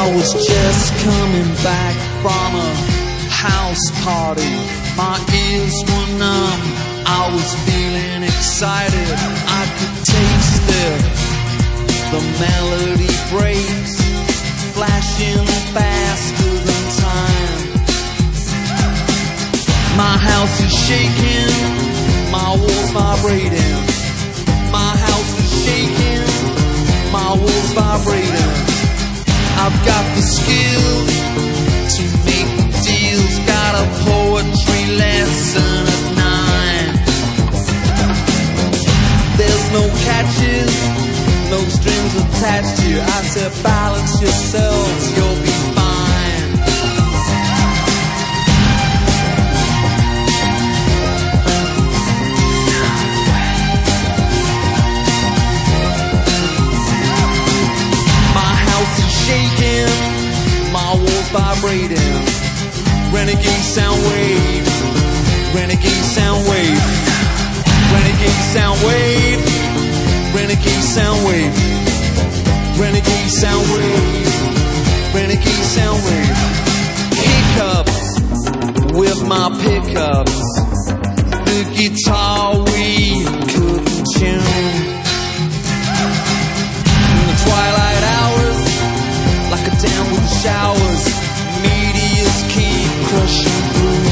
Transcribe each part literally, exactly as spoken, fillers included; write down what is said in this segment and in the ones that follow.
I was just coming back from a house party. My ears were numb, I was feeling excited. I could taste it, the melody breaks, flashing faster than time. My house is shaking, my walls vibrating. My house is shaking, my walls vibrating. I've got the skills to make the deals. Got a poetry lesson at nine. There's no catches, no strings attached to you. I said balance yourselves, you'll be fine. My house is shaking, my walls vibrating. Renegade sound wave, renegade sound wave, renegade sound wave, renegade sound wave, renegade sound wave, renegade sound wave. Hiccups with my pickups, the guitar we couldn't tune. In the twilight hours, like a dam with showers, meteors keep crushing through.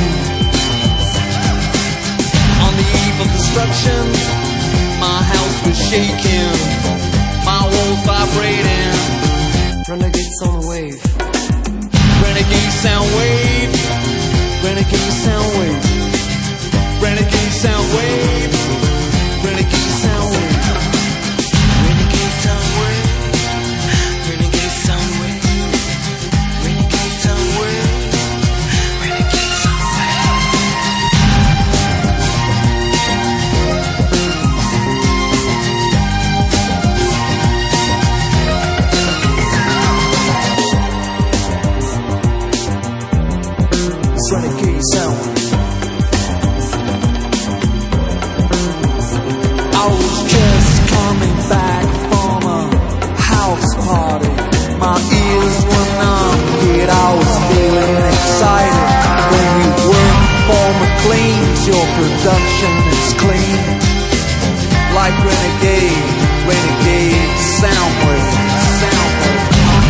On the eve of destruction, my house was shaking, my walls vibrating. Renegades on the wave, renegade sound wave, renegade sound wave, renegade sound wave, renegade sound wave, renegade sound wave, renegade sound wave, renegade sound wave, renegade sound renegade sound. I was just coming back from a house party. My ears were numb, yet I was feeling excited. When you work for McLean's, your production is clean. Like renegade, renegade sound wave, sound wave.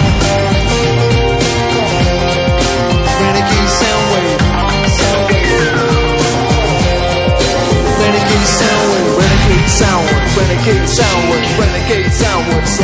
Renegade sound wave, sound wave. Renegade sound wave, renegade sound wave, renegade sound wave, renegade sound wave.